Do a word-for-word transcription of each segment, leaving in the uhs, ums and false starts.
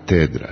Katedra.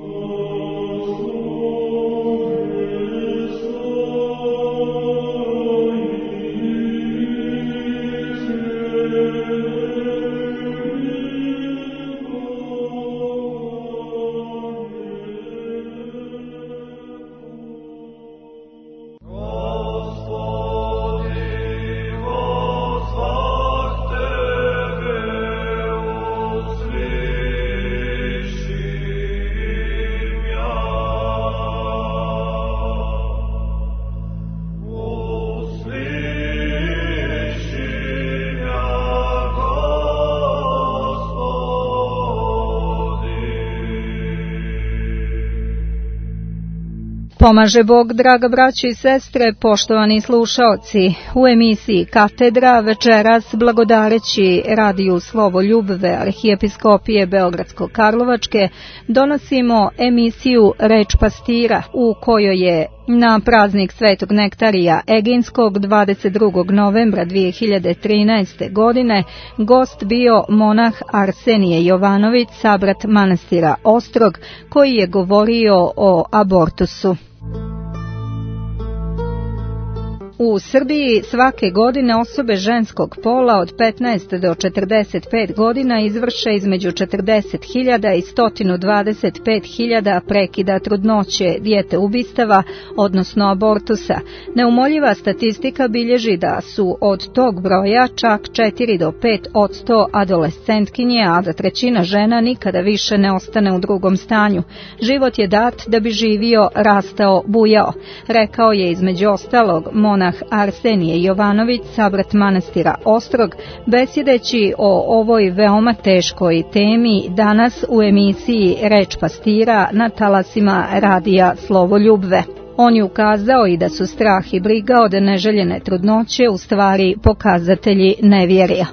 Pomaže Bog, draga braćo i sestre, poštovani slušaoci. U emisiji Katedra večeras, blagodareći radiju Slovoljubve Arhijepiskopije Beogradsko-Karlovačke, donosimo emisiju Reč pastira, u kojoj je na praznik Svetog Nektarija Eginskog dvadeset drugog novembra dve hiljade trinaeste. godine gost bio monah Arsenije Jovanović, sabrat manastira Ostrog, koji je govorio o abortusu. U Srbiji svake godine osobe ženskog pola od petnaest do četrdeset pet godina izvrše između četrdeset hiljada i sto dvadeset pet hiljada prekida trudnoće, djeteubistava, odnosno abortusa. Neumoljiva statistika bilježi da su od tog broja čak četiri do pet odsto adolescentkinje, a da trećina žena nikada više ne ostane u drugom stanju. Život je dat da bi živio, rastao, bujao, rekao je između ostalog monah Arsenije Jovanović, sabrat manastira Ostrog, besjedeći o ovoj veoma teškoj temi danas u emisiji Reč pastira na talasima radija Slovoljubve. On je ukazao i da su strah i briga od neželjene trudnoće u stvari pokazatelji nevjerja.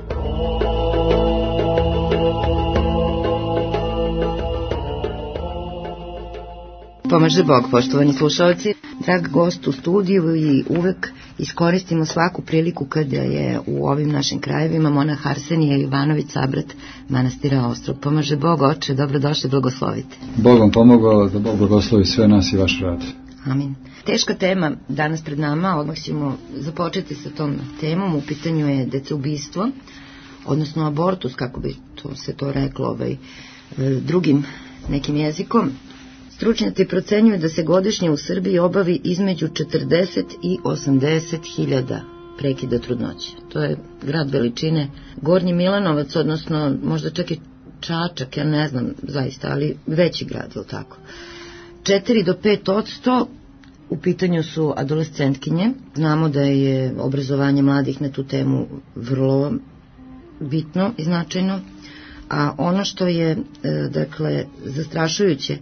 Pomaže Bog, poštovani slušalci, drag gost u studiju, i uvek iskoristimo svaku priliku kada je u ovim našim krajevima monah Arsenije Jovanović, sabrat manastira Ostrog. Pomaže Bog, oče, dobrodošli, blagoslovite. Bog vam pomogao, da Bog blagoslovi sve nas i vaš rad. Amin. Teška tema danas pred nama, odmah ćemo započeti sa tom temom. U pitanju je deceubistvo, odnosno abortus, kako bi to se to reklo ovaj, drugim nekim jezikom. Stručnjaci procenjuju da se godišnje u Srbiji obavi između četrdeset i osamdeset hiljada prekida trudnoće. To je grad veličine Gornji Milanovac, odnosno možda čak i Čačak, ja ne znam zaista, ali veći grad, je li tako? četiri do pet odsto u pitanju su adolescentkinje. Znamo da je obrazovanje mladih na tu temu vrlo bitno i značajno, a ono što je, dakle, zastrašujuće,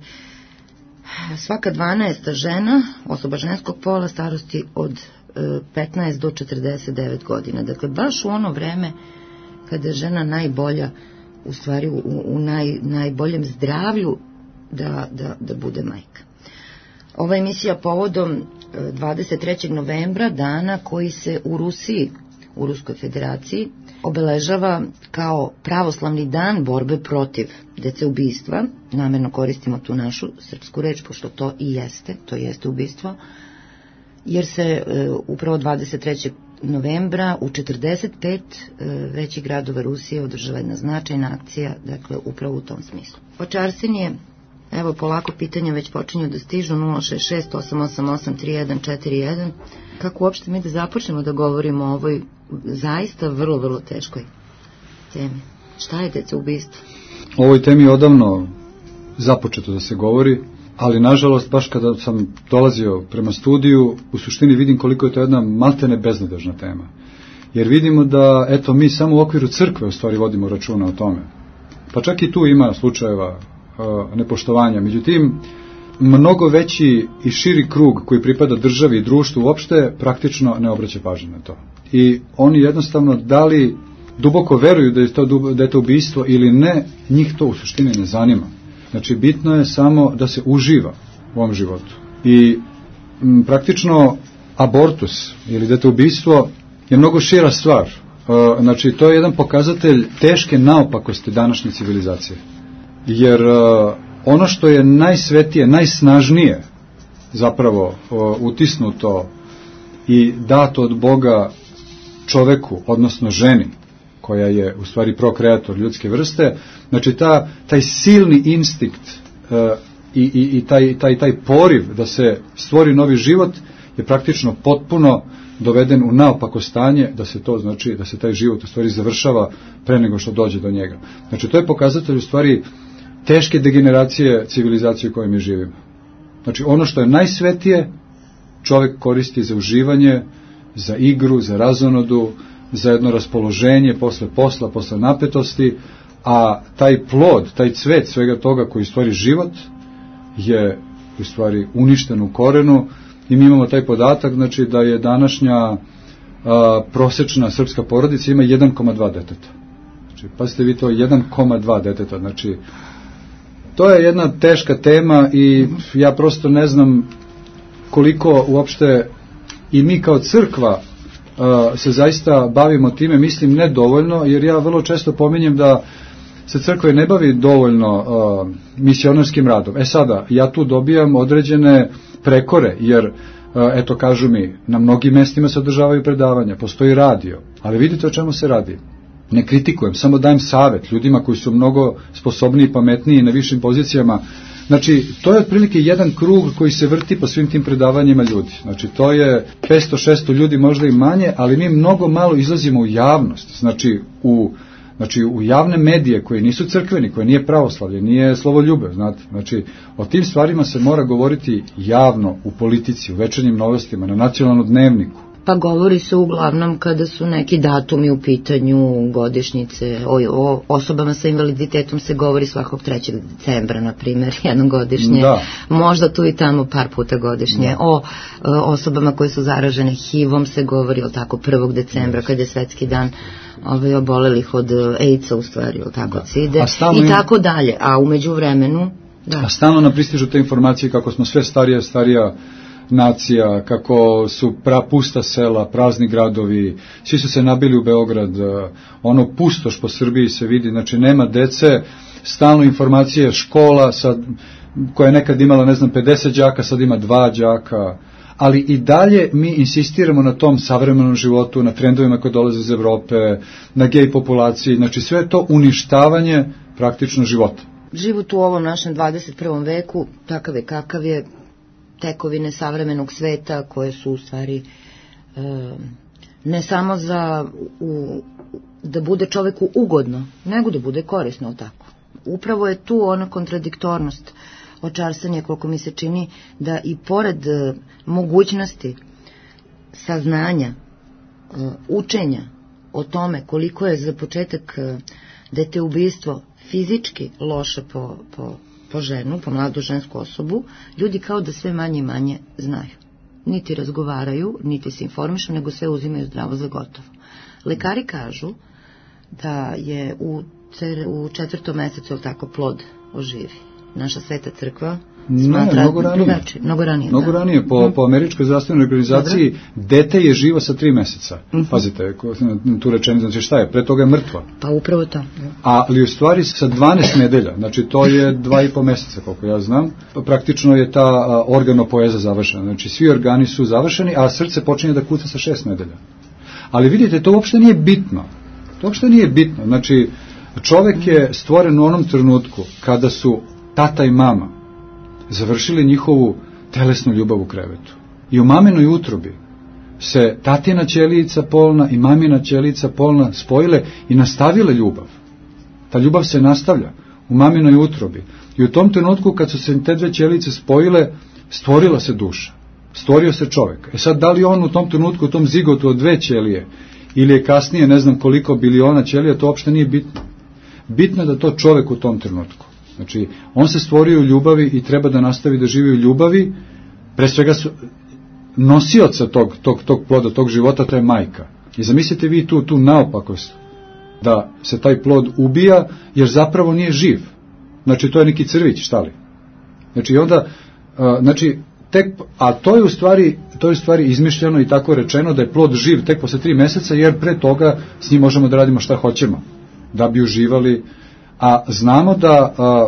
svaka dvanaesta žena, osoba ženskog pola starosti od petnaest do četrdeset devet godina. Dakle, baš u ono vreme kada je žena najbolja, u stvari u, u naj, najboljem zdravlju da, da, da bude majka. Ova emisija povodom dvadeset trećeg novembra, dana koji se u Rusiji, u Ruskoj federaciji, obeležava kao pravoslavni dan borbe protiv deceubistva. Namerno koristimo tu našu srpsku reč, pošto to i jeste, to jeste ubistvo, jer se e, upravo dvadeset trećeg novembra u četrdeset pet e, većih gradova Rusije održava jedna značajna akcija, dakle, upravo u tom smislu. Oče Arsenije, evo polako pitanja već počinju da stižu, nula šest šest osam osam osam tri jedan četiri jedan. Kako uopšte mi da započnemo da govorimo o ovoj zaista vrlo, vrlo teškoj temi? Šta je deceubistvo? O ovoj temi je odavno započeto da se govori, ali nažalost baš kada sam dolazio prema studiju, u suštini vidim koliko je to jedna maltene beznadežna tema. Jer vidimo da, eto, mi samo u okviru crkve u stvari vodimo računa o tome. Pa čak i tu ima slučajeva uh, nepoštovanja. Međutim, mnogo veći i širi krug koji pripada državi i društvu uopšte praktično ne obraća pažnju na to. I oni jednostavno, da li duboko veruju da je to, da je to ubistvo ili ne, njih to u suštini ne zanima. Znači, bitno je samo da se uživa u ovom životu. I m, praktično abortus ili detoubijstvo je mnogo šira stvar. E, znači, to je jedan pokazatelj teške naopakosti današnje civilizacije. Jer e, ono što je najsvetije, najsnažnije zapravo o, utisnuto i dato od Boga čoveku, odnosno ženi, koja je u stvari prokreator ljudske vrste, znači ta, taj silni instinkt e, i, i, i taj, taj, taj poriv da se stvori novi život je praktično potpuno doveden u naopako stanje, da se to znači da se taj život u stvari završava pre nego što dođe do njega. Znači to je pokazatelj u stvari teške degeneracije civilizacije u kojoj mi živimo. Znači ono što je najsvetije čovjek koristi za uživanje, za igru, za razonodu, za jedno raspoloženje posle posla, posle napetosti, a taj plod, taj cvet svega toga koji stvari život je u stvari uništen u korenu. I mi imamo taj podatak, znači da je današnja a, prosečna srpska porodica ima jedan zarez dva deteta. Znači, pazite vi to, jedan zarez dva deteta, znači to je jedna teška tema i ja prosto ne znam koliko uopšte i mi kao crkva a, se zaista bavimo time, mislim ne dovoljno, jer ja vrlo često pominjem da se crkva ne bavi dovoljno a, misionarskim radom. E sada, ja tu dobijam određene prekore, jer, eto, kažu mi, na mnogim mestima se održavaju predavanja, postoji radio, ali vidite o čemu se radi. Ne kritikujem, samo dajem savet ljudima koji su mnogo sposobniji i pametniji na višim pozicijama. Znači, to je otprilike jedan krug koji se vrti po svim tim predavanjima ljudi. Znači, to je petsto šesto ljudi, možda i manje, ali mi mnogo malo izlazimo u javnost, znači u Znači, u javne medije koji nisu crkveni, koje nije pravoslavlje, nije slovoljube, znate. Znači, o tim stvarima se mora govoriti javno u politici, u večernjim novostima, na nacionalnom dnevniku. Pa govori se uglavnom kada su neki datumi u pitanju, godišnjice, o, o osobama sa invaliditetom se govori svakog trećeg decembra, na primjer, jednom godišnje, da. Možda tu i tamo par puta godišnje. Da. O, o osobama koje su zaražene H I V-om se govori, o tako, prvog decembra, yes. Kad je svetski dan ovaj, obolelih od AIDS-a, u stvari, o tako, da. Cide, i im... tako dalje, a u međuvremenu... Da. A stalno nam pristižu te informacije kako smo sve starija, starija nacija, kako su pra, pusta sela, prazni gradovi, svi su se nabili u Beograd, ono pustoš po Srbiji se vidi, znači nema dece, stalno informacije, škola sad, koja je nekad imala, ne znam, pedeset đaka, sad ima dva đaka, ali i dalje mi insistiramo na tom savremenom životu, na trendovima koje dolaze iz Evrope, na gej populaciji, znači sve je to uništavanje praktično života. Život u ovom našem dvadeset prvom veku, takav je kakav je, tekovine savremenog sveta koje su u stvari e, ne samo za u, da bude čoveku ugodno, nego da bude korisno tako. Upravo je tu ona kontradiktornost, očarsanje, koliko mi se čini da i pored e, mogućnosti saznanja, e, učenja o tome koliko je za početak e, deteubistvo fizički loše po, po po ženu, po mladu žensku osobu, ljudi kao da sve manje i manje znaju. Niti razgovaraju, niti se informišu, nego sve uzimaju zdravo za gotovo. Lekari kažu da je u, cer, u četvrtom mesecu, ili tako, plod oživi. Naša sveta crkva smatra... Ne, mnogo ranije. Drugačije, mnogo ranije, mnogo da. ranije. Po, po američkoj zdravstvenoj organizaciji Dobre. Dete je živo sa tri meseca. Uh-huh. Pazite, tu rečenicu, znači šta je? Pre toga je mrtva. Pa upravo to. Ali u stvari sa dvanaest nedelja, znači to je dva i po meseca, koliko ja znam, praktično je ta organopoeza završena. Znači svi organi su završeni, a srce počinje da kuca sa šest nedelja. Ali vidite, to uopšte nije bitno. To uopšte nije bitno. Znači, čovek je stvoren u onom trenutku kada su tata i mama završili njihovu telesnu ljubav u krevetu. I u maminoj utrobi se tatina ćelijica polna i mamina ćelijica polna spojile i nastavile ljubav. Ta ljubav se nastavlja u maminoj utrobi. I u tom trenutku kad su se te dve ćelijice spojile, stvorila se duša. Stvorio se čovjek. E sad, da li on u tom trenutku, u tom zigotu od dve ćelije, ili je kasnije ne znam koliko biliona ćelija, to uopšte nije bitno. Bitno je da to čovjek u tom trenutku. Znači, on se stvorio u ljubavi i treba da nastavi da živi u ljubavi. Pre svega su nosioca tog, tog, tog ploda, tog života, to je majka. I zamislite vi tu, tu naopakost, da se taj plod ubija, jer zapravo nije živ. Znači, to je neki crvić, šta li? Znači, onda, uh, znači, tek, a to je u stvari, to je u stvari izmišljeno i tako rečeno da je plod živ tek posle tri meseca, jer pre toga s njim možemo da radimo šta hoćemo, da bi uživali. A znamo da a,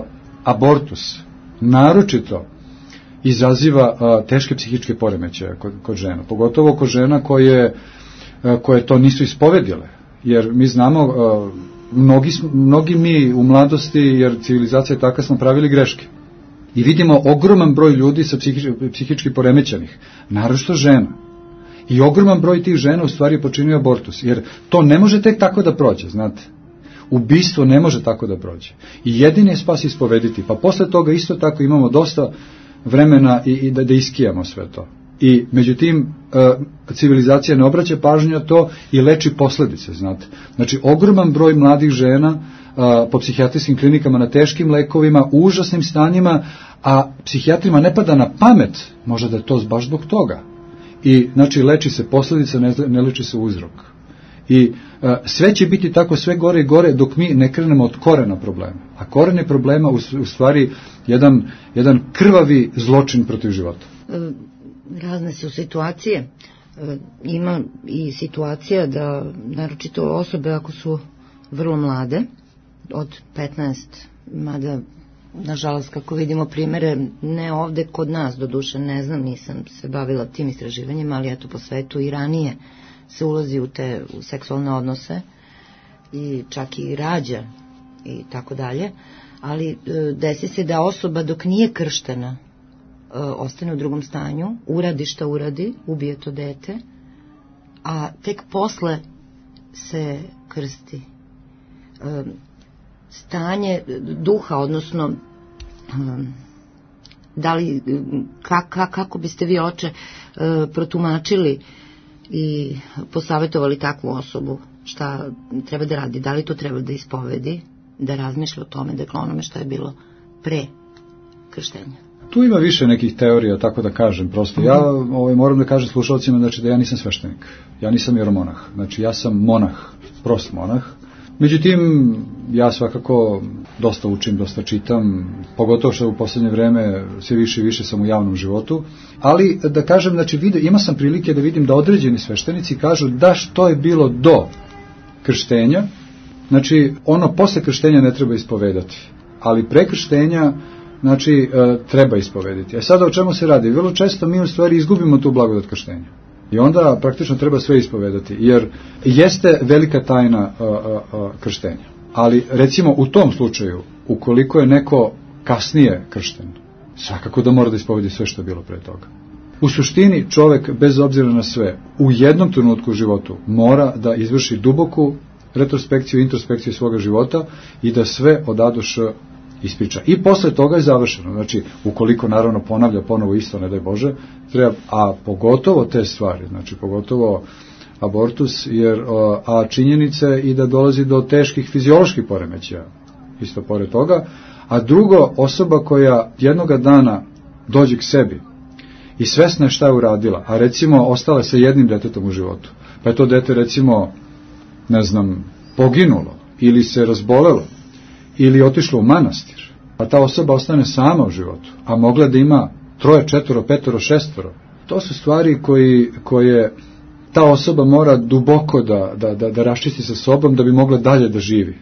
abortus naročito izaziva a, teške psihičke poremećaje kod, kod žena, pogotovo kod žena koje, a, koje to nisu ispovedile, jer mi znamo, a, mnogi, mnogi mi u mladosti, jer civilizacija je taka, smo pravili greške i vidimo ogroman broj ljudi sa psihički, psihički poremećenih, naročito žena. I ogroman broj tih žena u stvari počinio abortus, jer to ne može tek tako da prođe, znate. Ubistvo ne može tako da prođe. I jedini je spas ispovediti, pa posle toga isto tako imamo dosta vremena i, i da, da iskijamo sve to. I međutim, e, civilizacija ne obraća pažnju na to i leči posledice, znate. Znači, ogroman broj mladih žena a, po psihijatrijskim klinikama na teškim lekovima, u užasnim stanjima, a psihijatrima ne pada na pamet, možda da je to baš zbog toga. I, znači, leči se posljedica, ne, ne leči se uzrok. I a, sve će biti tako sve gore i gore dok mi ne krenemo od korena problema. A koren je problema u, u stvari jedan, jedan krvavi zločin protiv života. Razne su situacije. Ima i situacija da, naročito osobe ako su vrlo mlade, od petnaest, mada nažalost kako vidimo primere, ne ovde kod nas, doduše ne znam, nisam se bavila tim istraživanjima, ali eto po svetu i ranije se ulazi u te u seksualne odnose i čak i rađa i tako dalje, ali desi se da osoba dok nije krštena ostane u drugom stanju, uradi šta uradi, ubije to dete, a tek posle se krsti. Stanje duha, odnosno da li, kak, kako biste vi, oče, protumačili i posavjetovali takvu osobu, šta treba da radi, da li to treba da ispovedi, da razmišlja o tome, dakle onome što je bilo pre krštenja? Tu ima više nekih teorija, tako da kažem, prosto. Ja ovaj, moram da kažem slušalcima, znači, da ja nisam sveštenik, ja nisam vjeromonah, znači ja sam monah, prost monah. Međutim, ja svakako dosta učim, dosta čitam, pogotovo što u posljednje vreme sve više i više sam u javnom životu, ali da kažem, znači, vidio, ima sam prilike da vidim da određeni sveštenici kažu da što je bilo do krštenja, znači ono posle krštenja ne treba ispovedati, ali pre krštenja, znači, e, treba ispovediti. A sada o čemu se radi? Vrlo često mi u stvari izgubimo tu blagodat krštenja. I onda praktično treba sve ispovedati, jer jeste velika tajna a, a, a, krštenja. Ali recimo u tom slučaju, ukoliko je neko kasnije kršten, svakako da mora da ispovedi sve što je bilo pre toga. U suštini čovek, bez obzira na sve, u jednom trenutku u životu mora da izvrši duboku retrospekciju, introspekciju svoga života i da sve od A do Š ispriča. I posle toga je završeno. Znači, ukoliko naravno ponavlja ponovo isto, ne daj Bože, treba, a pogotovo te stvari, znači pogotovo abortus, jer a činjenice i da dolazi do teških fizioloških poremećaja, isto pored toga, a drugo, osoba koja jednoga dana dođe k sebi i svesna je šta je uradila, a recimo ostala sa jednim detetom u životu, pa je to dete recimo, ne znam, poginulo ili se razbolelo ili otišlo u manastir, a ta osoba ostane sama u životu, a mogla da ima troje, četvoro, petoro, šestvoro. To su stvari koji, koje ta osoba mora duboko da, da, da, da raščisti sa sobom da bi mogla dalje da živi.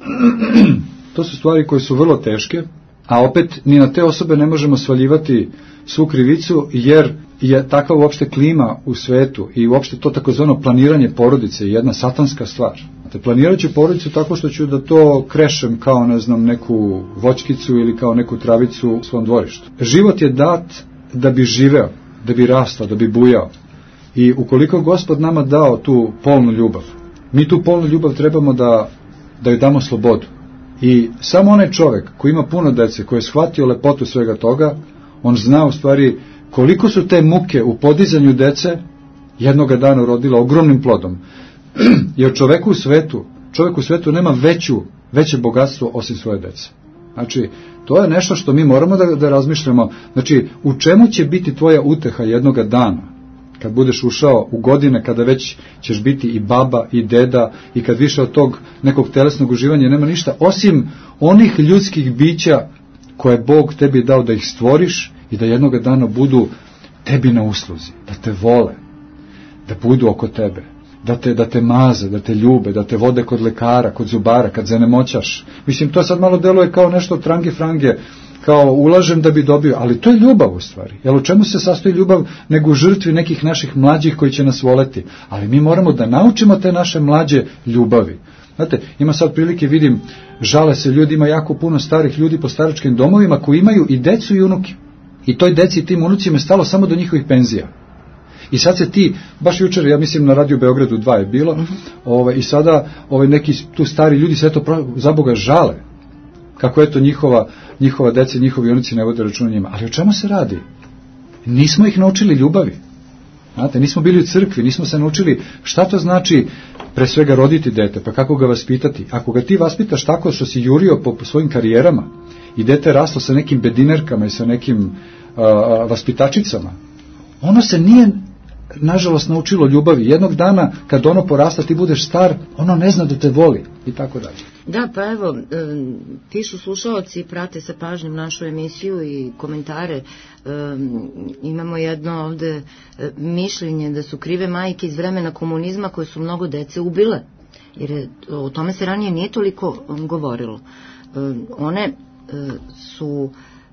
To su stvari koje su vrlo teške, a opet ni na te osobe ne možemo svaljivati svu krivicu, jer je takva uopšte klima u svetu i uopšte to takozvano planiranje porodice je jedna satanska stvar. Te planirat ću porodicu tako što ću da to krešem kao, ne znam, neku voćkicu ili kao neku travicu u svom dvorištu. Život je dat da bi živeo, da bi rastao, da bi bujao. I ukoliko Gospod nama dao tu polnu ljubav, mi tu polnu ljubav trebamo da, da joj damo slobodu. I samo onaj čovek koji ima puno dece, koji je shvatio lepotu svega toga, on zna u stvari koliko su te muke u podizanju dece jednoga dana urodila ogromnim plodom. Jer čoveku u svetu, čovek u svetu nema veću, veće bogatstvo osim svoje dece. Znači, to je nešto što mi moramo da, da razmišljamo. Znači, u čemu će biti tvoja uteha jednoga dana, kad budeš ušao u godine, kada već ćeš biti i baba i deda i kad više od tog nekog telesnog uživanja nema ništa, osim onih ljudskih bića koje Bog tebi dao da ih stvoriš i da jednoga dana budu tebi na usluzi, da te vole, da budu oko tebe. da te, da te maze, da te ljube, da te vode kod lekara, kod zubara, kad zanemoćaš. Mislim, to sad malo deluje kao nešto trange frange, kao ulažem da bi dobio, ali to je ljubav u stvari. Jel, u čemu se sastoji ljubav nego u žrtvi nekih naših mlađih koji će nas voleti? Ali mi moramo da naučimo te naše mlađe ljubavi. Znate, ima sad prilike, vidim, žale se ljudi, ima jako puno starih ljudi po staračkim domovima koji imaju i decu i unuke. I toj deci i tim unucima je stalo samo do njihovih penzija. I sad se ti, baš jučer, ja mislim na Radio Beogradu dva je bilo, uh-huh. ovaj, i sada ovaj, neki tu stari ljudi se eto za Boga žale kako je to njihova, njihova deca, njihovi unuci ne vode računa njima. Ali o čemu se radi? Nismo ih naučili ljubavi. Znate, nismo bili u crkvi, nismo se naučili šta to znači pre svega roditi dete, pa kako ga vaspitati. Ako ga ti vaspitaš tako što si jurio po, po svojim karijerama i dete raslo sa nekim bedinerkama i sa nekim a, a, vaspitačicama, ono se nije nažalost naučilo ljubavi. Jednog dana kad ono porasta, ti budeš star, ono ne zna da te voli i tako dalje. Da, pa evo, pišu slušaoci, prate sa pažnjom našu emisiju i komentare. Imamo jedno ovde mišljenje da su krive majke iz vremena komunizma koje su mnogo dece ubile, jer je, o tome se ranije nije toliko govorilo. One su,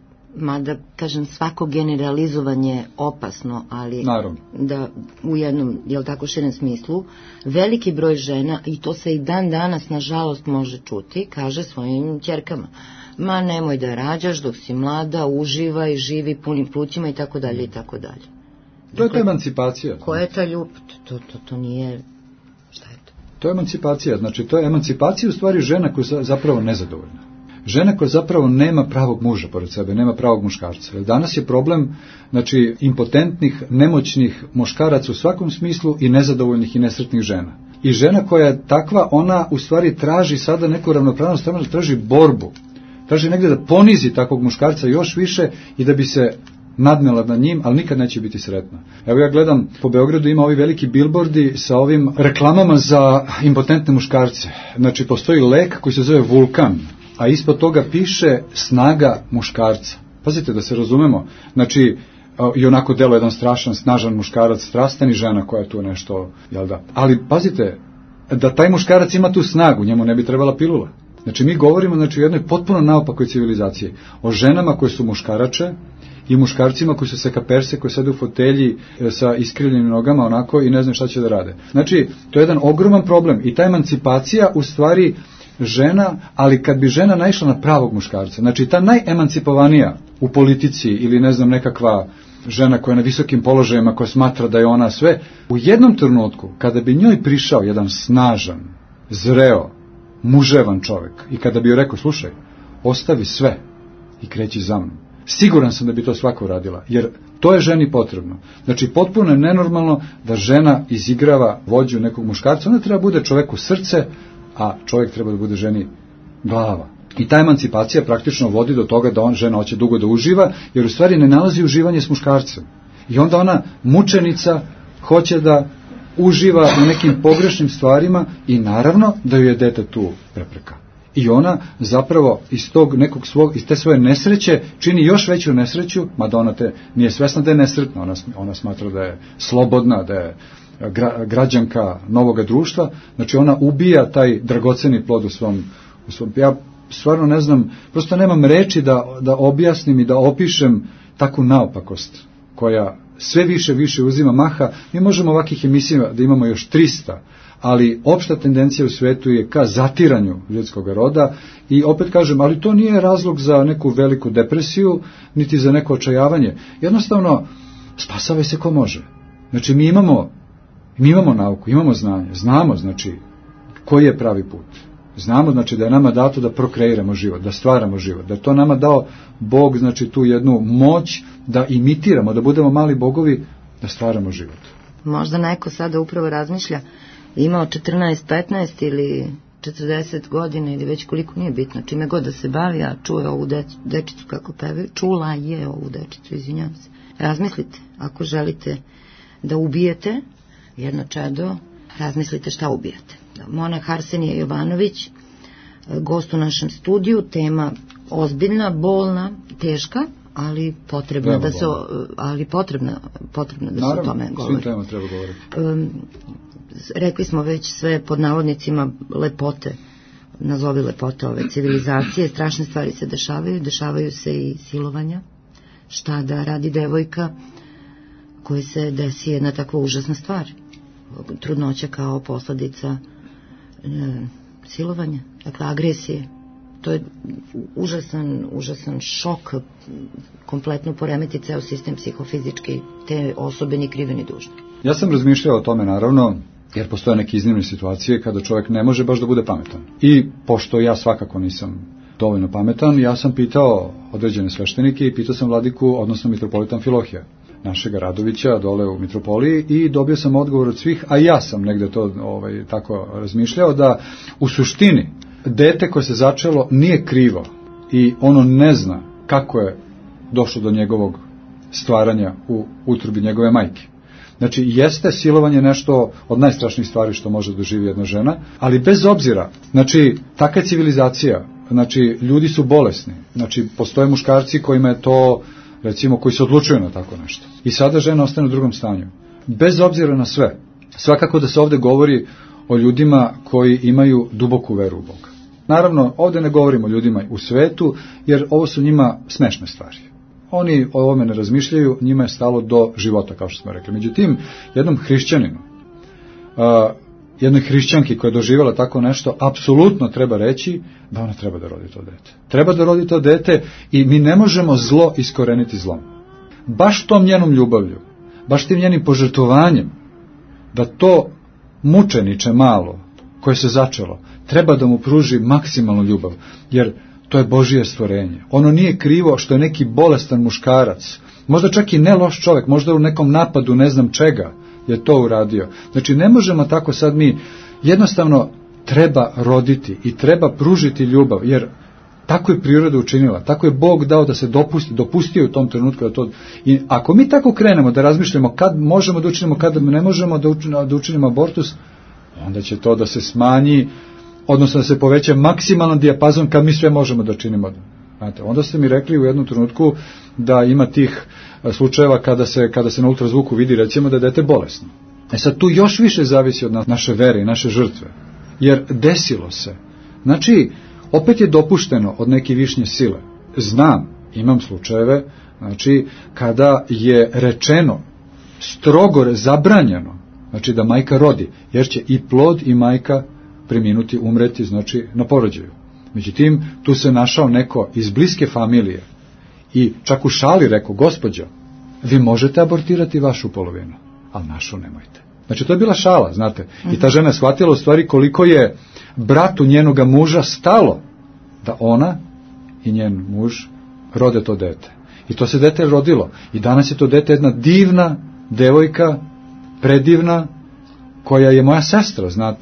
mada kažem, svako generalizovanje opasno, ali naravno, da u jednom, jel tako, širem smislu, veliki broj žena, i to se i dan danas nažalost može čuti, kaže svojim ćerkama: ma nemoj da rađaš dok si mlada, uživaj, živi punim plućima i tako dalje i tako dalje. To je ta emancipacija. Koja je ta ljubav? To, to, to nije... Šta je to? To je emancipacija, znači to je emancipacija u stvari žena koja je zapravo nezadovoljna. Žena koja zapravo nema pravog muža pored sebe, nema pravog muškarca. Danas je problem, znači, impotentnih, nemoćnih muškaraca u svakom smislu i nezadovoljnih i nesretnih žena. I žena koja je takva, ona u stvari traži sada neku ravnopravnost, traži borbu. Traži negdje da ponizi takvog muškarca još više i da bi se nadmela nad njim, ali nikad neće biti sretna. Evo ja gledam, po Beogradu ima ovi veliki bilbordi sa ovim reklamama za impotentne muškarce. Znači, postoji lek koji se zove Vulkan, a ispod toga piše snaga muškarca. Pazite, da se razumemo, znači, i onako delo jedan strašan, snažan muškarac, strastan i žena koja je tu nešto, jel da? Ali pazite, da taj muškarac ima tu snagu, njemu ne bi trebala pilula. Znači, mi govorimo, znači, o jednoj potpuno naopakoj civilizaciji, o ženama koje su muškarače i muškarcima koji su sekaperse, koji sede u fotelji sa iskrivljenim nogama onako i ne znam šta će da rade. Znači, to je jedan ogroman problem i ta emancipacija u stvari žena, ali kad bi žena naišla na pravog muškarca, znači ta najemancipovanija u politici ili ne znam nekakva žena koja je na visokim položajima, koja smatra da je ona sve, u jednom trenutku kada bi njoj prišao jedan snažan, zreo, muževan čovjek i kada bi joj rekao: slušaj, ostavi sve i kreći za mnom, siguran sam da bi to svako radila, jer to je ženi potrebno. Znači, potpuno je nenormalno da žena izigrava vođu nekog muškarca. Ona treba bude čoveku srce, a čovjek treba da bude ženi glava. I ta emancipacija praktično vodi do toga da on, žena, hoće dugo da uživa, jer u stvari ne nalazi uživanje s muškarcem. I onda ona, mučenica, hoće da uživa u nekim pogrešnim stvarima i naravno da ju je dete tu prepreka. I ona zapravo iz tog nekog svog, iz te svoje nesreće čini još veću nesreću, mada ona te nije svesna da je nesretna, ona, ona smatra da je slobodna, da je gra, građanka novoga društva, znači ona ubija taj dragoceni plod u svom, u svom, ja stvarno ne znam, prosto nemam reči da, da objasnim i da opišem takvu naopakost koja sve više više uzima maha. Mi možemo ovakvih emisija da imamo još trista, ali opšta tendencija u svetu je ka zatiranju ljudskog roda i opet kažem, ali to nije razlog za neku veliku depresiju, niti za neko očajavanje. Jednostavno, spasavaj se ko može. Znači, mi imamo, mi imamo nauku, imamo znanje, znamo, znači, koji je pravi put. Znamo, znači, da je nama dato da prokreiramo život, da stvaramo život, da je to nama dao Bog, znači, tu jednu moć da imitiramo, da budemo mali bogovi, da stvaramo život. Možda neko sada upravo razmišlja, imao četrnaest, petnaest ili četrdeset godina ili već koliko, nije bitno, čime god da se bavi, a čuje ovu deč, dečicu kako pevaju, čula je ovu dečicu, izvinjam se. Razmislite, ako želite da ubijete jedno čedo, razmislite šta ubijate. Monah Arsenije Jovanović, gost u našem studiju, tema ozbiljna, bolna, teška, ali potrebna da se, ali potrebna, potrebna da se o tome govori. Svim tema treba govoriti. Um, rekli smo već sve pod navodnicima lepote, nazovi lepote ove civilizacije, strašne stvari se dešavaju, dešavaju se i silovanja, šta da radi devojka koji se desi jedna takva užasna stvar, trudnoća kao posledica e, silovanja, dakle agresije. To je užasan, užasan šok, kompletno poremeti ceo sistem psihofizički, te osobe ni krive ni dužne. Ja sam razmišljao o tome, naravno, jer postoje neke iznimne situacije kada čovjek ne može baš da bude pametan. I pošto ja svakako nisam dovoljno pametan, ja sam pitao određene sveštenike i pitao sam vladiku, odnosno mitropolita Amfilohija, našega Radovića, dole u mitropoliji, i dobio sam odgovor od svih, a ja sam negde to ovaj, tako razmišljao, da u suštini dete koje se začelo nije krivo i ono ne zna kako je došlo do njegovog stvaranja u utrobi njegove majke. Znači, jeste silovanje nešto od najstrašnijih stvari što može doživi jedna žena, ali bez obzira, znači, takva je civilizacija, znači, ljudi su bolesni, znači, postoje muškarci kojima je to, recimo, koji se odlučuju na tako nešto. I sada žena ostane u drugom stanju. Bez obzira na sve, svakako da se ovde govori o ljudima koji imaju duboku veru u Boga. Naravno, ovde ne govorimo o ljudima u svetu, jer ovo su njima smešne stvari. Oni o ovome ne razmišljaju, njima je stalo do života, kao što smo rekli. Međutim, jednom hrišćaninu, uh, jednoj hrišćanki koja je doživjela tako nešto, apsolutno treba reći da ona treba da rodi to dete. Treba da rodi to dete i mi ne možemo zlo iskoreniti zlom. Baš tom njenom ljubavlju, baš tim njenim požrtvovanjem, da to mučeniče malo koje se začelo, treba da mu pruži maksimalnu ljubav, jer to je Božije stvorenje. Ono nije krivo što je neki bolestan muškarac, možda čak i ne loš čovjek, možda u nekom napadu ne znam čega je to uradio. Znači, ne možemo tako sad mi, jednostavno treba roditi i treba pružiti ljubav, jer tako je priroda učinila, tako je Bog dao da se dopusti, dopustio u tom trenutku da to. I ako mi tako krenemo da razmišljamo kad možemo da učinimo, kad ne možemo da učinimo, da učinimo abortus, onda će to da se smanji, odnosno da se poveća maksimalan dijapazon kad mi sve možemo da činimo. Znate, onda ste mi rekli u jednom trenutku da ima tih slučajeva kada se, kada se na ultrazvuku vidi, recimo, da je dete bolesno. E sad, tu još više zavisi od naše vere i naše žrtve. Jer desilo se. Znači, opet je dopušteno od neke višnje sile. Znam, imam slučajeve, znači, kada je rečeno, strogo zabranjeno, znači da majka rodi, jer će i plod i majka preminuti, umreti, znači na porođaju. Međutim, tu se našao neko iz bliske familije i čak u šali rekao, gospođo, vi možete abortirati vašu polovinu, ali našu nemojte. Znači, to je bila šala, znate. I ta žena je shvatila u stvari koliko je bratu njenoga muža stalo da ona i njen muž rode to dete. I to se dete rodilo. I danas je to dete jedna divna devojka, predivna, koja je moja sestra, znate.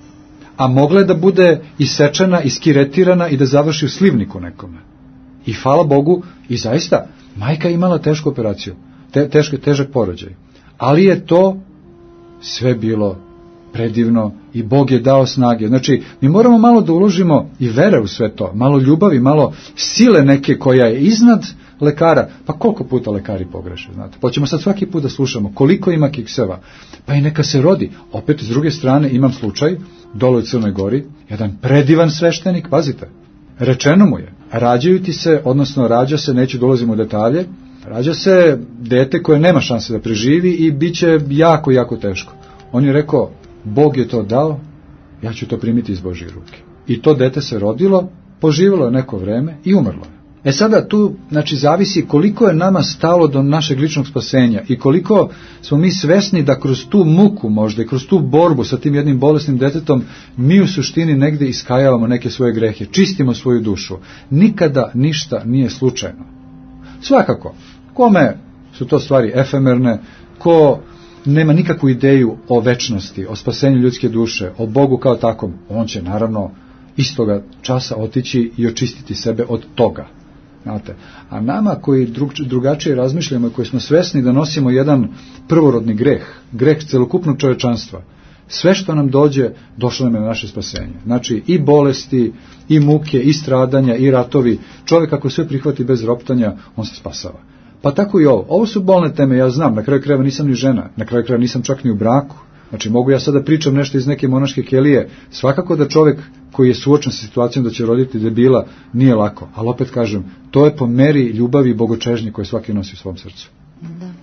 A mogla je da bude isečena, iskiretirana i da završi u slivniku nekome. I hvala Bogu, i zaista, majka je imala tešku operaciju, te, teško, težak porođaj. Ali je to sve bilo predivno i Bog je dao snage. Znači, mi moramo malo da uložimo i vere u sve to, malo ljubavi, malo sile neke koja je iznad lekara. Pa koliko puta lekari pogreše, znate? Pa ćemo sad svaki put da slušamo koliko ima kikseva. Pa i neka se rodi. Opet, s druge strane, imam slučaj, dole u Crnoj Gori, jedan predivan sveštenik, pazite, rečeno mu je, rađaju ti se, odnosno rađa se, neću dolazimo u detalje, rađa se dete koje nema šanse da preživi i bit će jako, jako teško. On je rekao, Bog je to dao, ja ću to primiti iz Božje ruke. I to dete se rodilo, poživjelo je neko vreme i umrlo je. E sada tu, znači, zavisi koliko je nama stalo do našeg ličnog spasenja i koliko smo mi svesni da kroz tu muku možda i kroz tu borbu sa tim jednim bolesnim detetom mi u suštini negde iskajavamo neke svoje grehe, čistimo svoju dušu. Nikada ništa nije slučajno. Svakako, kome su to stvari efemerne, ko nema nikakvu ideju o večnosti, o spasenju ljudske duše, o Bogu kao takom, on će naravno istoga časa otići i očistiti sebe od toga. Znate, a nama koji drug, drugačije razmišljamo i koji smo svesni da nosimo jedan prvorodni greh, greh celokupnog čovečanstva, sve što nam dođe, došlo nam je na naše spasenje. Znači, i bolesti, i muke, i stradanja, i ratovi. Čovjek ako sve prihvati bez roptanja, on se spasava. Pa tako i ovo. Ovo su bolne teme, ja znam, na kraju krajeva nisam ni žena, na kraju krajeva nisam čak ni u braku. Znači, mogu ja sada pričam nešto iz neke monaške kelije, svakako da čovek koji je suočen sa situacijom da će roditi debila, nije lako, ali opet kažem, to je po meri ljubavi i bogočežnje koje svaki nosi u svom srcu. Da.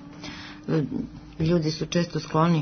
Ljudi su često skloni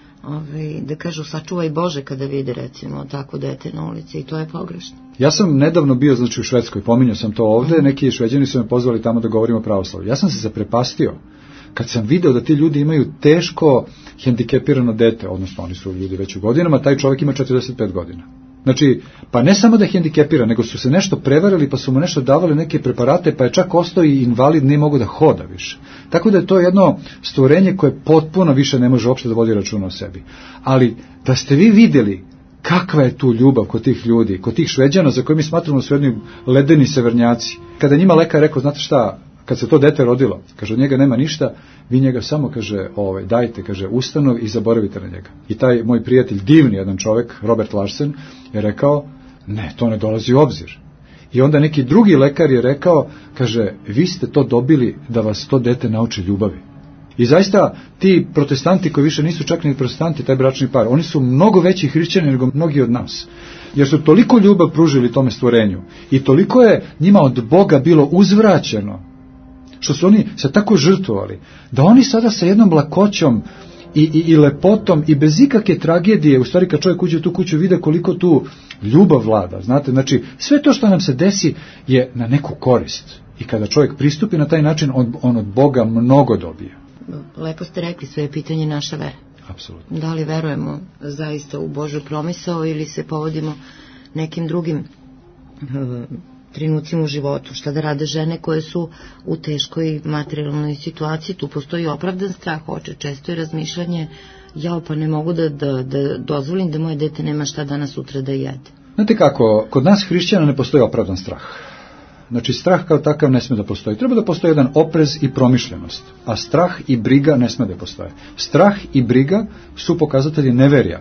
ovaj, da kažu sačuvaj Bože kada vide recimo tako dete na ulici i to je pogrešno. Ja sam nedavno bio znači u Švedskoj, pominjao sam to ovde, neki Šveđani su me pozvali tamo da govorimo pravoslavlje. Ja sam se zaprepastio kad sam video da ti ljudi imaju teško hendikepirano dete, odnosno oni su ljudi već u godinama, taj čovjek ima četrdeset pet godina. Znači, pa ne samo da je hendikepira, nego su se nešto prevarili, pa su mu nešto davali neke preparate, pa je čak ostao i invalid, nije mogu da hoda više. Tako da je to jedno stvorenje koje potpuno više ne može uopšte da vodi računa o sebi. Ali da ste vi vidjeli kakva je tu ljubav kod tih ljudi, kod tih Šveđana za koje mi smatramo su jedni ledeni severnjaci. Kada njima lekar rekao, znate šta, kad se to dete rodilo, kaže, od njega nema ništa, vi njega samo, kaže, ovaj, dajte, kaže, ustanov i zaboravite na njega. I taj moj prijatelj, divni jedan čovjek, Robert Larsen, je rekao, ne, to ne dolazi u obzir. I onda neki drugi lekar je rekao, kaže, vi ste to dobili da vas to dete nauči ljubavi. I zaista ti protestanti koji više nisu čak ni protestanti, taj bračni par, oni su mnogo veći hrišćani nego mnogi od nas. Jer su toliko ljubav pružili tome stvorenju i toliko je njima od Boga bilo uzvraćeno, što su oni se tako žrtvovali, da oni sada sa jednom lakoćom i, i, i lepotom i bez ikakve tragedije, u stvari kad čovjek uđe u tu kuću vide koliko tu ljubav vlada, znate, znači sve to što nam se desi je na neku korist i kada čovjek pristupi na taj način on, on od Boga mnogo dobije. Lepo ste rekli, sve je pitanje naše vere. Apsolutno. Da li verujemo zaista u Božju promisao ili se povodimo nekim drugim uh, trenucima u životu, šta da rade žene koje su u teškoj materijalnoj situaciji, tu postoji opravdan strah, oče često je razmišljanje, jao pa ne mogu da, da, da dozvolim da moje dete nema šta danas sutra da jede. Znate kako, kod nas hrišćana ne postoji opravdan strah. Znači strah kao takav ne sme da postoji. Treba da postoji jedan oprez i promišljenost, a strah i briga ne sme da postoje. Strah i briga su pokazatelji neverja,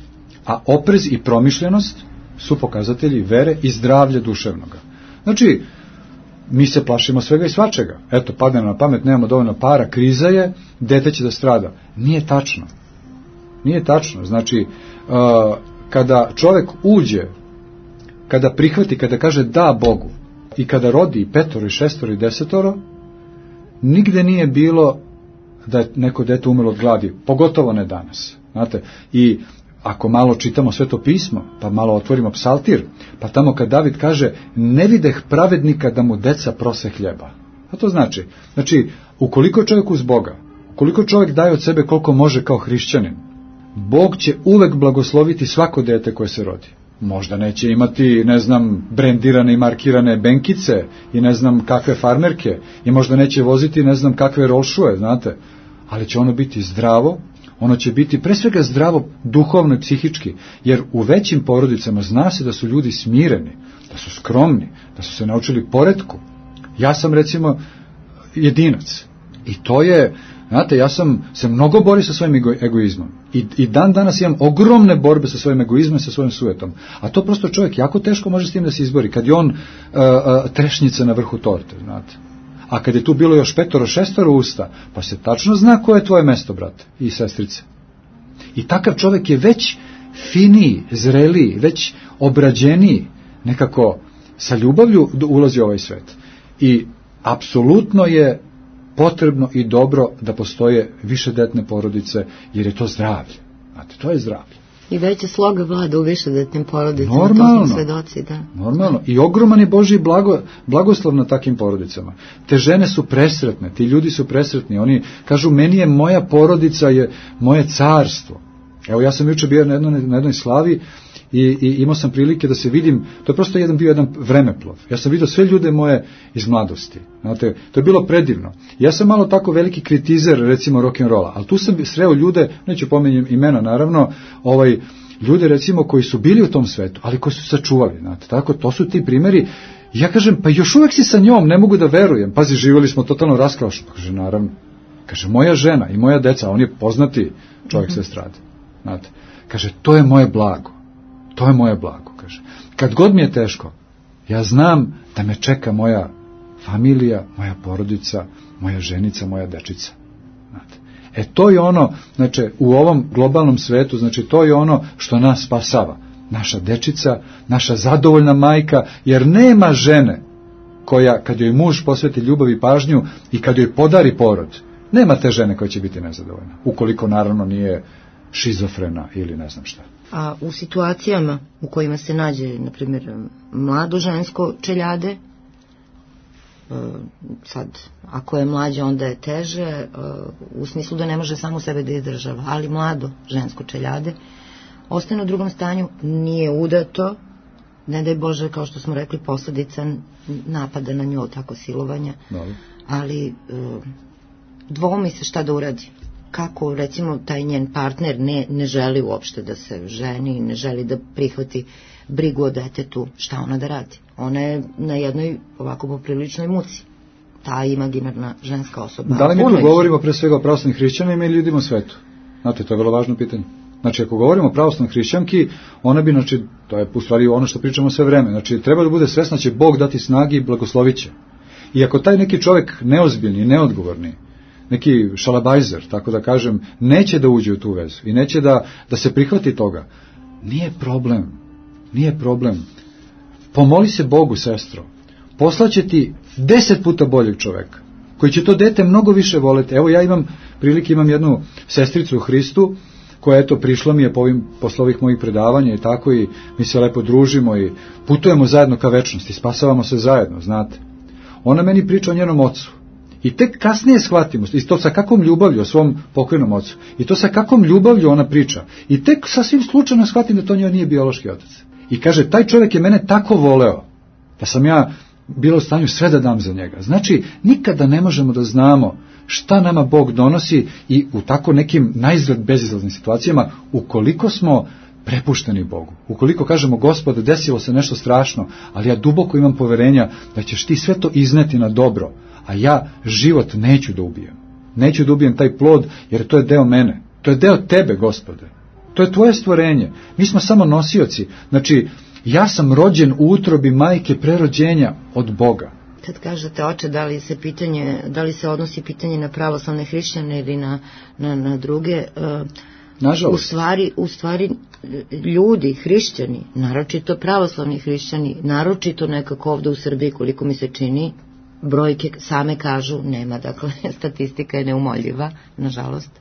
a oprez i promišljenost su pokazatelji vere i zdravlja duševnoga. Znači, mi se plašimo svega i svačega. Eto, padne nam na pamet, nemamo dovoljno para, kriza je, dete će da strada. Nije tačno. Nije tačno. Znači, uh, kada čovjek uđe, kada prihvati, kada kaže da Bogu, i kada rodi petoro i šestoro i desetoro, nigde nije bilo da je neko dete umrlo od gladi, pogotovo ne danas. Znate, i ako malo čitamo Sveto pismo, pa malo otvorimo psaltir, pa tamo kad David kaže, ne videh pravednika da mu deca prose hljeba. A to znači, znači, ukoliko čovjek uz Boga, ukoliko čovjek daje od sebe koliko može kao hrišćanin, Bog će uvek blagosloviti svako dete koje se rodi. Možda neće imati, ne znam, brendirane i markirane benkice i ne znam kakve farmerke i možda neće voziti ne znam kakve rolšuje, znate, ali će ono biti zdravo, ono će biti pre svega zdravo duhovno i psihički, jer u većim porodicama zna se da su ljudi smireni, da su skromni, da su se naučili poretku. Ja sam recimo jedinac i to je, znate, ja sam se mnogo borio sa svojim ego, egoizmom I, i dan danas imam ogromne borbe sa svojim egoizmom i sa svojim sujetom, a to prosto čovjek jako teško može s tim da se izbori, kad je on uh, uh, trešnjica na vrhu torte, znate. A kad je tu bilo još petoro, šestoro usta, pa se tačno zna koje je tvoje mesto, brate i sestrice. I takav čovjek je već finiji, zreliji, već obrađeniji, nekako sa ljubavlju ulazi u ovaj svet. I apsolutno je potrebno i dobro da postoje višedetne porodice, jer je to zdravlje. Znate, to je zdravlje. I veća sloga vlada u višedetnim porodicama, normalno, to smo svedoci, da. Normalno. I ogroman je Božji blago, blagoslov na takim porodicama. Te žene su presretne, ti ljudi su presretni. Oni kažu, meni je moja porodica, je moje carstvo. Evo, ja sam juče bio na jednoj, na jednoj slavi i, i imao sam prilike da se vidim, to je prosto jedan bio jedan vremeplov. Ja sam vidio sve ljude moje iz mladosti. Znate, to je bilo predivno. Ja sam malo tako veliki kritizer, recimo, rock'n'rolla, ali tu sam sreo ljude, neću pomenjem imena, naravno, ovaj, ljude, recimo, koji su bili u tom svetu, ali koji su sačuvali, znate, tako, to su ti primjeri. Ja kažem, pa još uvek si sa njom, ne mogu da verujem. Pazi, živjeli smo totalno raskravašno. Kaže, naravno. Kaže, moja žena i moja deca, on je poznati čovjek sve strade. Znate, kaže, to je moje blago. To je moje blago, kaže. Kad god mi je teško, ja znam da me čeka moja familija, moja porodica, moja ženica, moja dečica. Znate. E to je ono, znači u ovom globalnom svetu, znači to je ono što nas spasava. Naša dečica, naša zadovoljna majka, jer nema žene koja, kad joj muž posveti ljubav i pažnju i kad joj podari porod, nema te žene koja će biti nezadovoljna. Ukoliko naravno nije šizofrena ili ne znam šta. A u situacijama u kojima se nađe, na primjer, mlado žensko čeljade, sad, ako je mlađe, onda je teže, u smislu da ne može samo sebe da izdržava, ali mlado žensko čeljade, ostane u drugom stanju, nije udato, ne daj Bože, kao što smo rekli, posledica napada na nju, tako silovanja, Dobre. ali dvoumi se šta da uradi. Kako, recimo, taj njen partner ne, ne želi uopšte da se ženi, ne želi da prihvati brigu o detetu, šta ona da radi? Ona je na jednoj ovako popriličnoj muci. Ta imaginarna ženska osoba. Da li mi tu govorimo pre svega o pravoslavnim hrišćanima ili ljudima u svetu? Znate, to je vrlo važno pitanje. Znači, ako govorimo o pravoslavnoj hrišćanki, ona bi, znači, to je u stvari ono što pričamo sve vreme, znači, treba da bude svesna će Bog dati snagi i blagoslovit će. I ako taj neki čovjek neozbiljni, neodgovorni, neki šalabajzer, tako da kažem, neće da uđe u tu vezu i neće da, da se prihvati toga, nije problem, nije problem. Pomoli se Bogu, sestro, poslaće ti deset puta boljeg čoveka, koji će to dete mnogo više voleti. Evo ja imam prilike, imam jednu sestricu u Hristu, koja eto prišla mi je po ovim, posle ovih mojih predavanja i tako, i mi se lepo družimo i putujemo zajedno ka večnosti, spasavamo se zajedno, znate. Ona meni priča o njenom ocu. I tek kasnije shvatimo, i to sa kakvom ljubavlju o svom pokojnom ocu, i to sa kakvom ljubavlju ona priča, i tek sasvim slučajno shvatim da to njoj nije biološki otac. I kaže, taj čovjek je mene tako voleo, da sam ja bilo u stanju sve da dam za njega. Znači, nikada ne možemo da znamo šta nama Bog donosi i u tako nekim naizgled bezizlaznim situacijama, ukoliko smo prepušteni Bogu. Ukoliko kažemo, Gospode, desilo se nešto strašno, ali ja duboko imam poverenja da ćeš ti sve to izneti na dobro, a ja život neću da ubijem. Neću da ubijem taj plod, jer to je deo mene. To je deo tebe, Gospode. To je tvoje stvorenje. Mi smo samo nosioci. Znači, ja sam rođen u utrobi majke prerođenja od Boga. Kad kažete, oče, da li se pitanje, da li se odnosi pitanje na pravoslavne hrišćane ili na, na, na druge, uh, u stvari, u stvari ljudi, hrišćani, naročito pravoslavni hrišćani, naročito nekako ovde u Srbiji, koliko mi se čini, brojke same kažu, nema, dakle, statistika je neumoljiva, nažalost,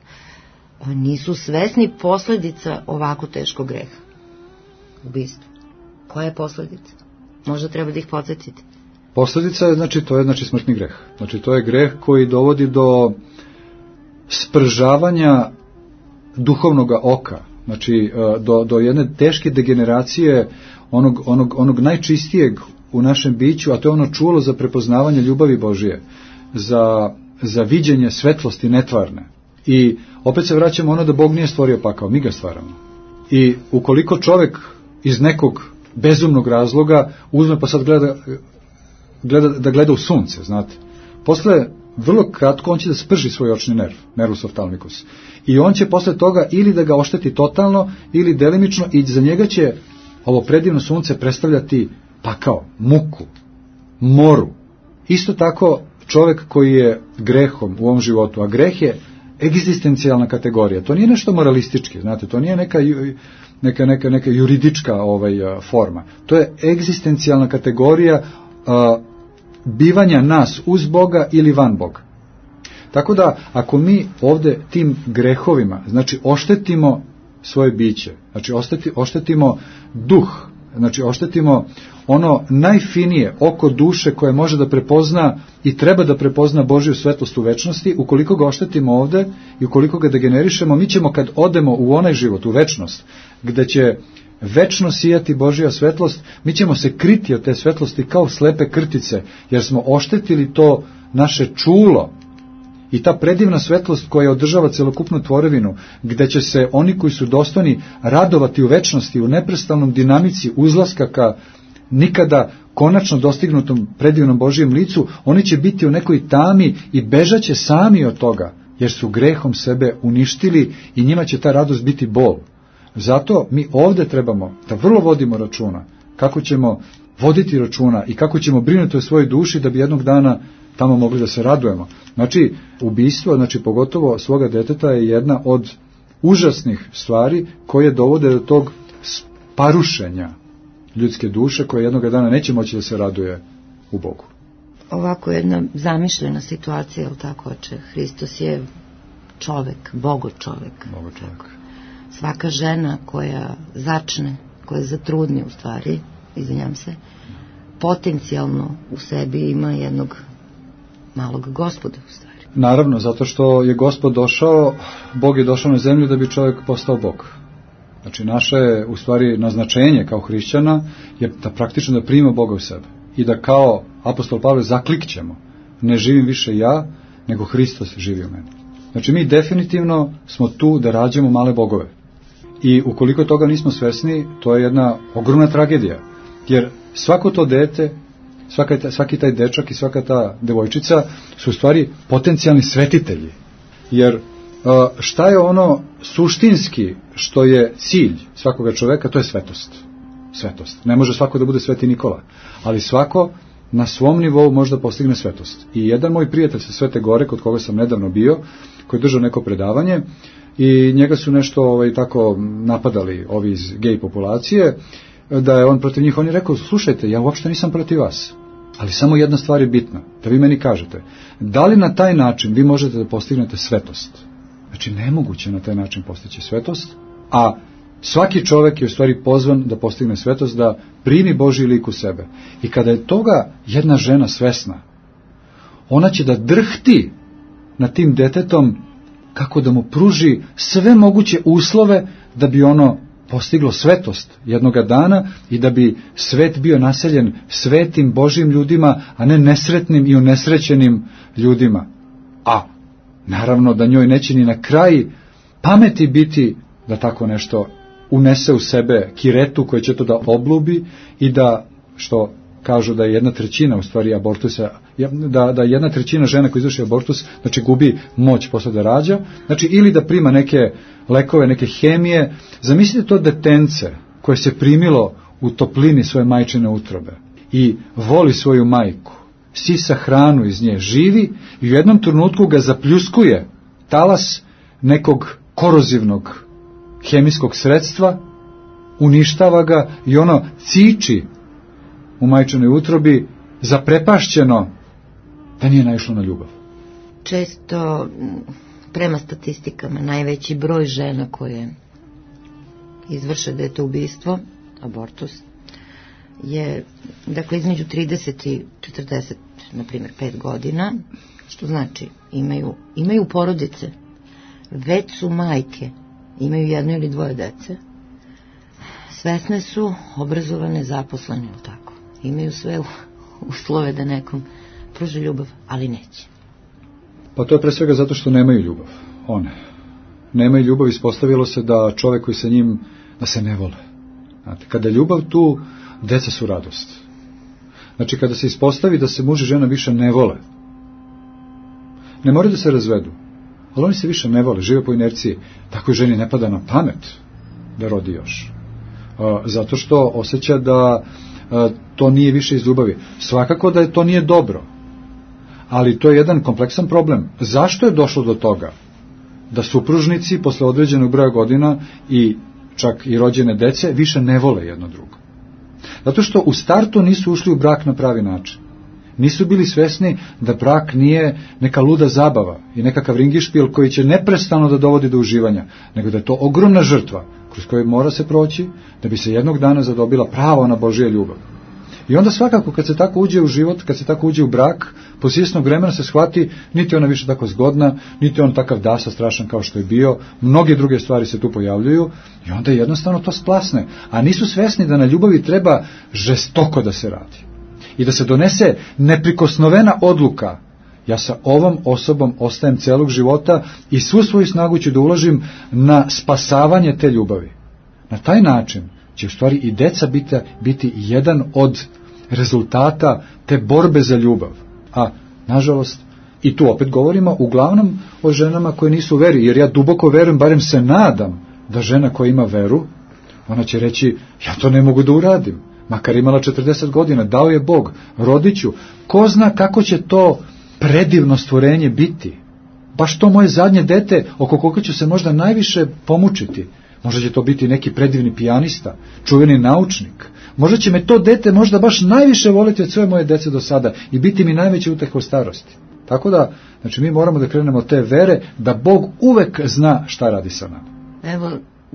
nisu svesni posledica ovako teškog greha. Ubistvo. Koja je posledica? Možda treba da ih podsjetite. Posledica je, znači, to je, znači, smrtni greh. Znači, to je greh koji dovodi do spržavanja duhovnog oka. Znači, do, do jedne teške degeneracije onog, onog, onog najčistijeg u našem biću, a to je ono čulo za prepoznavanje ljubavi Božije, za, za viđenje svetlosti netvarne. I opet se vraćamo ono da Bog nije stvorio pakao, mi ga stvaramo. I ukoliko čovjek iz nekog bezumnog razloga uzme pa sad gleda, gleda, da gleda u sunce, znate, posle vrlo kratko on će da sprži svoj očni nerv, nervus oftalmicus. I on će posle toga ili da ga ošteti totalno ili delimično, i za njega će ovo predivno sunce predstavljati pakao, muku, moru. Isto tako čovjek koji je grehom u ovom životu, a greh je egzistencijalna kategorija, to nije nešto moralistički, znate, to nije neka, neka, neka, neka juridička ovaj, forma, to je egzistencijalna kategorija a, bivanja nas uz Boga ili van Boga. Tako da, ako mi ovde tim grehovima, znači oštetimo svoje biće, znači ošteti, oštetimo duh, znači oštetimo ono najfinije oko duše koje može da prepozna i treba da prepozna Božju svetlost u večnosti, ukoliko ga oštetimo ovde i ukoliko ga degenerišemo, mi ćemo kad odemo u onaj život, u večnost, gde će večno sijati Božja svetlost, mi ćemo se kriti od te svetlosti kao slepe krtice, jer smo oštetili to naše čulo. I ta predivna svetlost koja održava celokupnu tvorevinu, gde će se oni koji su dostojni radovati u večnosti, u neprestalnom dinamici uzlaska ka nikada konačno dostignutom predivnom Božijem licu, oni će biti u nekoj tami i bežaće sami od toga, jer su grehom sebe uništili i njima će ta radost biti bol. Zato mi ovde trebamo da vrlo vodimo računa kako ćemo voditi računa i kako ćemo brinuti o svojoj duši da bi jednog dana tamo mogli da se radujemo. Znači, ubistvo, znači pogotovo svoga deteta je jedna od užasnih stvari koje dovode do tog sparušenja ljudske duše koja jednoga dana neće moći da se raduje u Bogu. Ovako jedna zamišljena situacija, je li tako, oče? Hristos je čovek, Bogo čovek. Bogo čovek. Svaka žena koja začne, koja zatrudni u stvari, izvinjam se, potencijalno u sebi ima jednog malog Gospoda u stvari. Naravno, zato što je Gospod došao, Bog je došao na zemlju da bi čovjek postao Bog. Znači, naše je u stvari naznačenje kao hrišćana je da praktično da prima Boga u sebe i da kao apostol Pavle zaklikćemo, ne živim više ja, nego Hristos živi u meni. Znači, mi definitivno smo tu da rađamo male bogove. I ukoliko toga nismo svesni, to je jedna ogromna tragedija. Jer svako to dete, svaka, svaki taj dečak i svaka ta devojčica su u stvari potencijalni svetitelji. Jer šta je ono suštinski što je cilj svakoga čoveka, to je svetost. Svetost. Ne može svako da bude Sveti Nikola, ali svako na svom nivou može da postigne svetost. I jedan moj prijatelj sa Svete Gore, kod koga sam nedavno bio, koji je držao neko predavanje, i njega su nešto ovaj, tako napadali ovi iz gej populacije, da je on protiv njih, on je rekao, slušajte, ja uopšte nisam protiv vas, ali samo jedna stvar je bitna, da vi meni kažete, da li na taj način vi možete da postignete svetost? Znači, nemoguće na taj način postići svetost, a svaki čovek je u stvari pozvan da postigne svetost, da primi Božji lik u sebe. I kada je toga jedna žena svesna, ona će da drhti na tim detetom kako da mu pruži sve moguće uslove da bi ono postiglo svetost jednoga dana i da bi svet bio naseljen svetim Božjim ljudima, a ne nesretnim i unesrećenim ljudima. A naravno da njoj neće ni na kraj pameti biti da tako nešto unese u sebe kiretu koja će to da oblubi i da, što kažu da je jedna trećina u stvari abortusa, da, da jedna trećina žena koja izvrši abortus, znači gubi moć posle da rađa, znači ili da prima neke lekove, neke hemije. Zamislite to detence koje se primilo u toplini svoje majčine utrobe i voli svoju majku, sisa hranu iz nje, živi i u jednom trenutku ga zapljuskuje talas nekog korozivnog hemijskog sredstva, uništava ga i ono ciči u majčinoj utrobi zaprepašćeno da nije naišlo na ljubav. Često, prema statistikama, najveći broj žena koje izvrše detoubistvo, abortus, je, dakle, između trideset i četrdeset, na primjer, pet godina, što znači imaju, imaju porodice, već su majke, imaju jedno ili dvoje dece, svesne su, obrazovane, zaposlene, ili tako. Imaju sve uslove da nekom pruže ljubav, ali neće. Pa to je pre svega zato što nemaju ljubav. One. Nemaju ljubav, ispostavilo se da čovek koji sa njim, da se ne vole. Znate, kada je ljubav tu, deca su radost. Znači, kada se ispostavi da se muž i žena više ne vole, ne moraju da se razvedu, ali oni se više ne vole, žive po inerciji, takoj ženi ne pada na pamet da rodi još. Zato što osjeća da to nije više iz ljubavi. Svakako da je to nije dobro, ali to je jedan kompleksan problem. Zašto je došlo do toga da supružnici posle određenog broja godina i čak i rođene dece više ne vole jedno drugo? Zato što u startu nisu ušli u brak na pravi način. Nisu bili svesni da brak nije neka luda zabava i nekakav ringišpil koji će neprestano da dovodi do uživanja, nego da je to ogromna žrtva kroz koju mora se proći da bi se jednog dana zadobila prava ona Božja ljubav. I onda svakako kad se tako uđe u život, kad se tako uđe u brak, posle izvesnog vremena se shvati niti ona više tako zgodna, niti on takav dasa strašan kao što je bio, mnoge druge stvari se tu pojavljuju i onda jednostavno to splasne. A nisu svesni da na ljubavi treba žestoko da se radi i da se donese neprikosnovena odluka. Ja sa ovom osobom ostajem celog života i svu svoju snagu ću da uložim na spasavanje te ljubavi. Na taj način će u stvari i deca biti, biti jedan od rezultata te borbe za ljubav. A, nažalost, i tu opet govorimo uglavnom o ženama koje nisu u veri, jer ja duboko verujem, barem se nadam, da žena koja ima veru, ona će reći, ja to ne mogu da uradim. Makar imala četrdeset godina, dao je Bog, rodiću. Ko zna kako će to predivno stvorenje biti. Baš to moje zadnje dete, oko koga ću se možda najviše pomučiti. Možda će to biti neki predivni pijanista, čuveni naučnik. Možda će me to dete možda baš najviše voliti od sve moje dece do sada i biti mi najveći uteh u starosti. Tako da, znači mi moramo da krenemo od te vere da Bog uvek zna šta radi sa nama. Evo,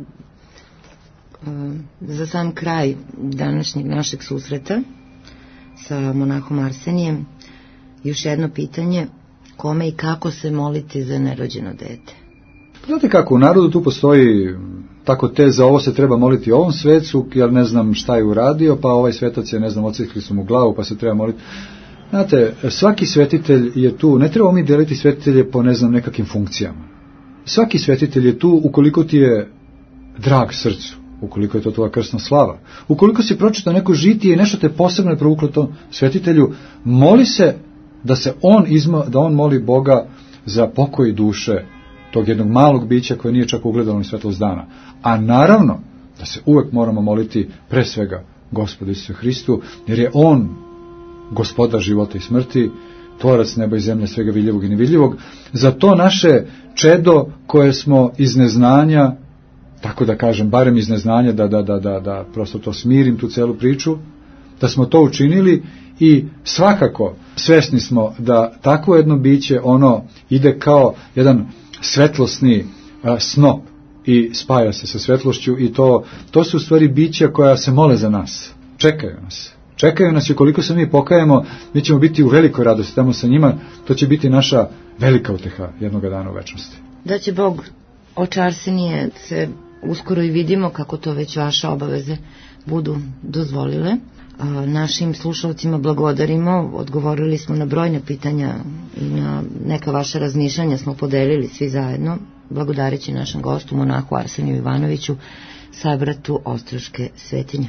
za sam kraj današnjeg našeg susreta sa monahom Arsenijem, još jedno pitanje, kome i kako se moliti za nerođeno dete? Znate kako, u narodu tu postoji tako teza, ovo se treba moliti ovom svecu, jer ne znam šta je uradio, pa ovaj svetac je, ne znam, odsjekli su mu glavu, pa se treba moliti. Znate, svaki svetitelj je tu, ne trebamo mi deliti svetitelje po, ne znam, nekakvim funkcijama. Svaki svetitelj je tu ukoliko ti je drag srcu, ukoliko je to tvoja krsna slava. Ukoliko si pročitao neko žitije i nešto te posebno je provuklo tom svetitelju, moli se da se on izma, da on moli Boga za pokoj duše tog jednog malog bića koje nije čak ugledalo ni svetlost dana. A naravno da se uvek moramo moliti pre svega Gospodu Isusu Hristu, jer je on gospodar života i smrti, tvorac neba i zemlje, svega vidljivog i nevidljivog. Za to naše čedo koje smo iz neznanja, tako da kažem, barem iz neznanja, da, da, da, da, da prosto to smirim, tu celu priču, da smo to učinili i svakako svesni smo da takvo jedno biće, ono ide kao jedan svetlosni a, snop i spaja se sa svetlošću i to, to su u stvari bića koja se mole za nas, čekaju nas. Čekaju nas i ukoliko se mi pokajemo, mi ćemo biti u velikoj radosti tamo sa njima, to će biti naša velika uteha jednoga dana u večnosti. Da će Bog, oče Arsenije, se uskoro i vidimo kako to već vaše obaveze budu dozvolile. A, našim slušalcima blagodarimo, odgovorili smo na brojne pitanja i na neka vaša razmišljanja smo podelili svi zajedno, blagodareći našem gostu, monahu Arseniju Ivanoviću, sabratu Ostroške svetinje.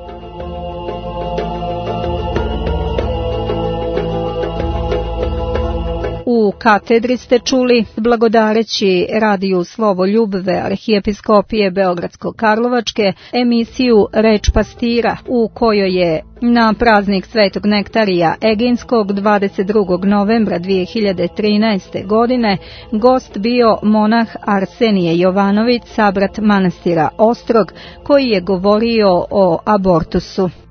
U katedri ste čuli, blagodareći radiju Slovo Ljubve Arhijepiskopije Beogradsko-Karlovačke, emisiju Reč pastira, u kojoj je na praznik Svetog Nektarija Eginskog dvadeset drugog novembra dve hiljade trinaeste. godine gost bio monah Arsenije Jovanović, sabrat manastira Ostrog, koji je govorio o abortusu.